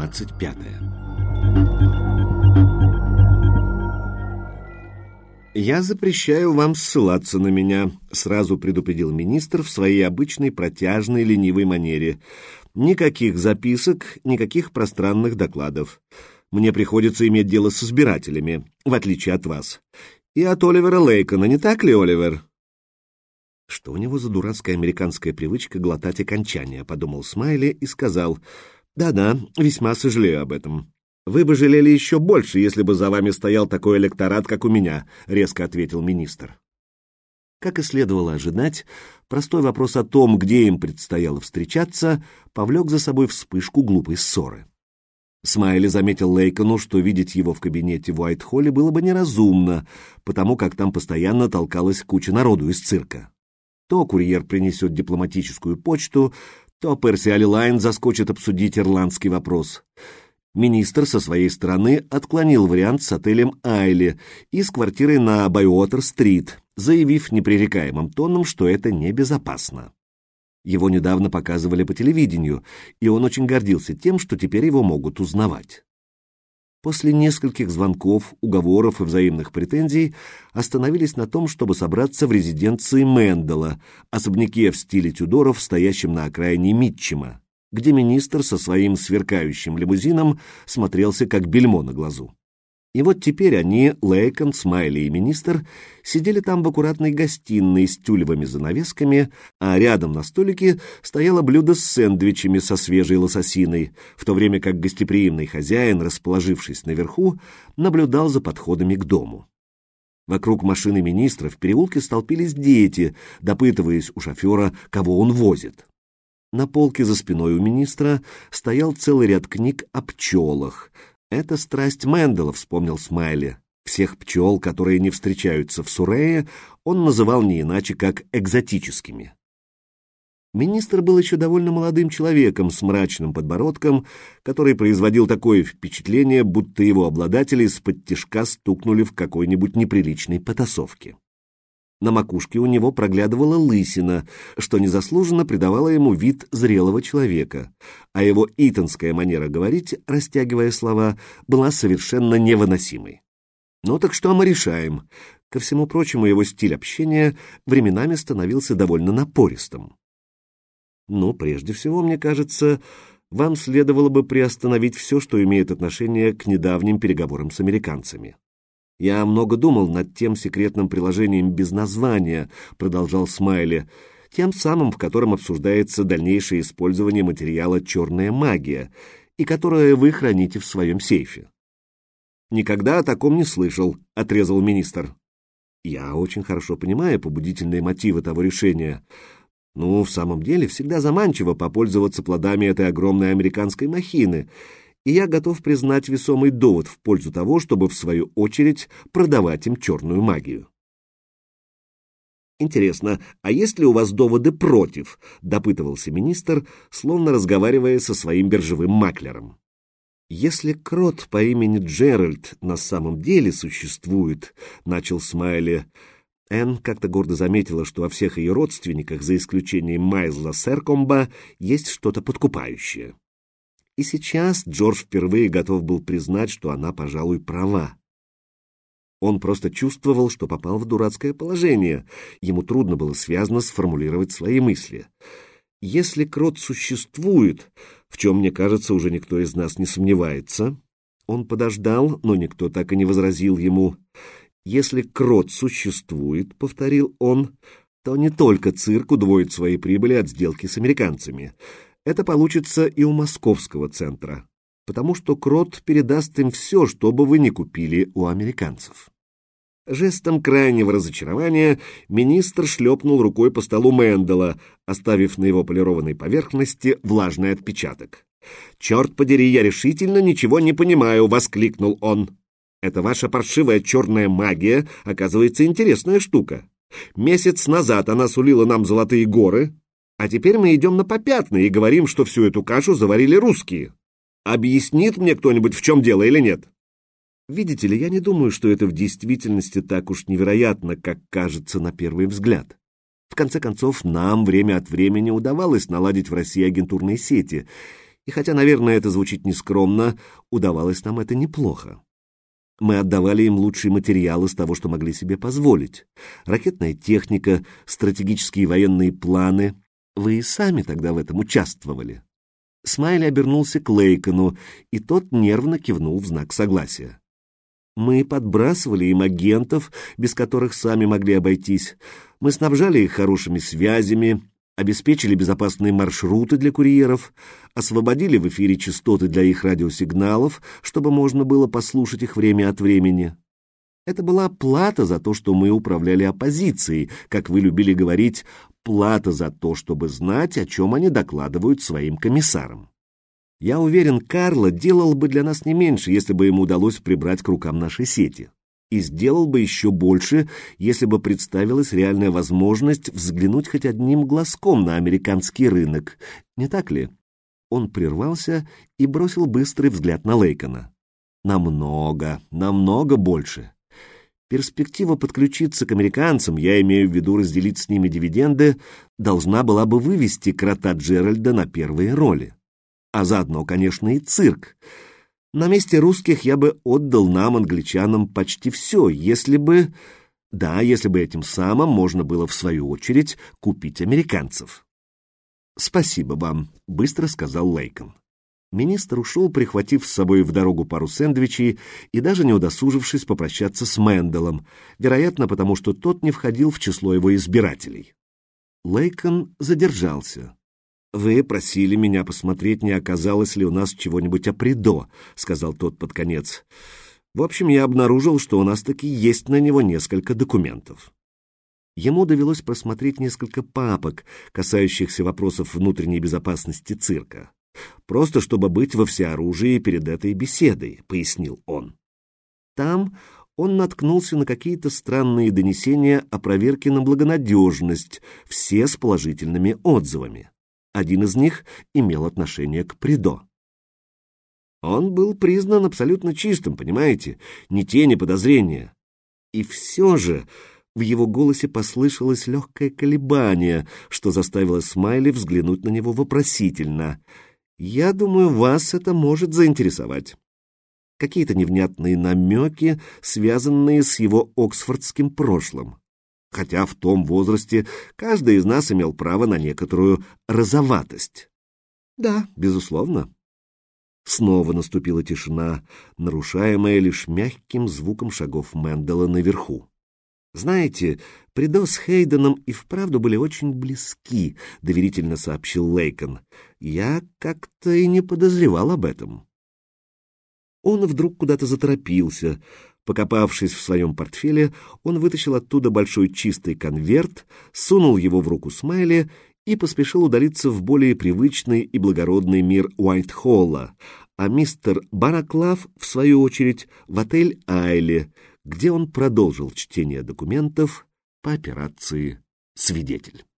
25. «Я запрещаю вам ссылаться на меня», — сразу предупредил министр в своей обычной протяжной ленивой манере. «Никаких записок, никаких пространных докладов. Мне приходится иметь дело с избирателями, в отличие от вас. И от Оливера Лейкона, не так ли, Оливер?» «Что у него за дурацкая американская привычка глотать окончания?» — подумал Смайли и сказал: «Да-да, весьма сожалею об этом». «Вы бы жалели еще больше, если бы за вами стоял такой электорат, как у меня», — резко ответил министр. Как и следовало ожидать, простой вопрос о том, где им предстояло встречаться, повлек за собой вспышку глупой ссоры. Смайли заметил Лейкону, что видеть его в кабинете в Уайт-Холле было бы неразумно, потому как там постоянно толкалась куча народу из цирка. То курьер принесет дипломатическую почту, то Перси Алилайн заскочит обсудить ирландский вопрос. Министр со своей стороны отклонил вариант с отелем «Айли» и с квартирой на Байуотер-стрит, заявив непререкаемым тоном, что это небезопасно. Его недавно показывали по телевидению, и он очень гордился тем, что теперь его могут узнавать. После нескольких звонков, уговоров и взаимных претензий остановились на том, чтобы собраться в резиденции Мэндала, особняке в стиле Тюдоров, стоящем на окраине Митчема, где министр со своим сверкающим лимузином смотрелся как бельмо на глазу. И вот теперь они, Лейкон, Смайли и министр, сидели там в аккуратной гостиной с тюлевыми занавесками, а рядом на столике стояло блюдо с сэндвичами со свежей лососиной, в то время как гостеприимный хозяин, расположившись наверху, наблюдал за подходами к дому. Вокруг машины министра в переулке столпились дети, допытываясь у шофера, кого он возит. На полке за спиной у министра стоял целый ряд книг о пчелах. «Это страсть Мэндала», — вспомнил Смайли. Всех пчел, которые не встречаются в Суррее, он называл не иначе, как экзотическими. Министр был еще довольно молодым человеком с мрачным подбородком, который производил такое впечатление, будто его обладатели из-под стукнули в какой-нибудь неприличной потасовке. На макушке у него проглядывала лысина, что незаслуженно придавало ему вид зрелого человека, а его итонская манера говорить, растягивая слова, была совершенно невыносимой. «Ну так что мы решаем?» Ко всему прочему, его стиль общения временами становился довольно напористым. «Ну, прежде всего, мне кажется, вам следовало бы приостановить все, что имеет отношение к недавним переговорам с американцами». «Я много думал над тем секретным приложением без названия», — продолжал Смайли, «тем самым, в котором обсуждается дальнейшее использование материала «Черная магия», и которое вы храните в своем сейфе». «Никогда о таком не слышал», — отрезал министр. «Я очень хорошо понимаю побудительные мотивы того решения. В самом деле, всегда заманчиво попользоваться плодами этой огромной американской махины, и я готов признать весомый довод в пользу того, чтобы, в свою очередь, продавать им черную магию». «Интересно, а есть ли у вас доводы против?» — допытывался министр, словно разговаривая со своим биржевым маклером. «Если крот по имени Джеральд на самом деле существует», — начал Смайли. Энн как-то гордо заметила, что во всех ее родственниках, за исключением Майзла Серкомба, есть что-то подкупающее. И сейчас Джордж впервые готов был признать, что она, пожалуй, права. Он просто чувствовал, что попал в дурацкое положение. Ему трудно было связно сформулировать свои мысли. Если крот существует, в чем, мне кажется, уже никто из нас не сомневается, он подождал, но никто так и не возразил ему. Если крот существует, повторил он, то не только цирк удвоит свои прибыли от сделки с американцами. Это получится и у московского центра, потому что крот передаст им все, что бы вы ни купили у американцев. Жестом крайнего разочарования министр шлепнул рукой по столу Мэндала, оставив на его полированной поверхности влажный отпечаток. «Черт подери, я решительно ничего не понимаю!» — воскликнул он. «Это ваша паршивая черная магия, оказывается, интересная штука. Месяц назад она сулила нам золотые горы, а теперь мы идем на попятные и говорим, что всю эту кашу заварили русские. Объяснит мне кто-нибудь, в чем дело или нет?» «Видите ли, я не думаю, что это в действительности так уж невероятно, как кажется на первый взгляд. В конце концов, нам время от времени удавалось наладить в России агентурные сети, И хотя, наверное, это звучит нескромно, удавалось нам это неплохо. Мы отдавали им лучший материал из того, что могли себе позволить. Ракетная техника, стратегические военные планы. Вы и сами тогда в этом участвовали. Смайли обернулся к Лейкону, и тот нервно кивнул в знак согласия. Мы подбрасывали им агентов, без которых сами могли обойтись. Мы снабжали их хорошими связями, обеспечили безопасные маршруты для курьеров, освободили в эфире частоты для их радиосигналов, чтобы можно было послушать их время от времени. Это была плата за то, что мы управляли оппозицией, как вы любили говорить, плата за то, чтобы знать, о чем они докладывают своим комиссарам. Я уверен, Карло делал бы для нас не меньше, если бы ему удалось прибрать к рукам наши сети. И сделал бы еще больше, если бы представилась реальная возможность взглянуть хоть одним глазком на американский рынок. Не так ли? Он прервался и бросил быстрый взгляд на Лейкона. Намного, намного больше. Перспектива подключиться к американцам, я имею в виду разделить с ними дивиденды, должна была бы вывести крота Джеральда на первые роли. А заодно, конечно, и цирк. На месте русских я бы отдал нам, англичанам, почти все, если бы этим самым можно было, в свою очередь, купить американцев. «Спасибо вам», — быстро сказал Лейкон. Министр ушел, прихватив с собой в дорогу пару сэндвичей и даже не удосужившись попрощаться с Менделом, вероятно, потому что тот не входил в число его избирателей. Лейкон задержался. «Вы просили меня посмотреть, не оказалось ли у нас чего-нибудь о Придо», — сказал тот под конец. «В общем, я обнаружил, что у нас таки есть на него несколько документов». Ему довелось просмотреть несколько папок, касающихся вопросов внутренней безопасности цирка. «Просто чтобы быть во всеоружии перед этой беседой», — пояснил он. Там он наткнулся на какие-то странные донесения о проверке на благонадежность, все с положительными отзывами. Один из них имел отношение к Придо. Он был признан абсолютно чистым, понимаете, ни тени подозрения. И все же в его голосе послышалось легкое колебание, что заставило Смайли взглянуть на него вопросительно. «Я думаю, вас это может заинтересовать». Какие-то невнятные намеки, связанные с его оксфордским прошлым. Хотя в том возрасте каждый из нас имел право на некоторую розоватость. Да, безусловно. Снова наступила тишина, нарушаемая лишь мягким звуком шагов Мендела наверху. «Знаете, Придо с Хейденом и вправду были очень близки», — доверительно сообщил Лейкон. «Я как-то и не подозревал об этом». Он вдруг куда-то заторопился. Покопавшись в своем портфеле, он вытащил оттуда большой чистый конверт, сунул его в руку Смайли и поспешил удалиться в более привычный и благородный мир Уайт-Холла, а мистер Бараклав, в свою очередь, в отель Айли, где он продолжил чтение документов по операции «Свидетель».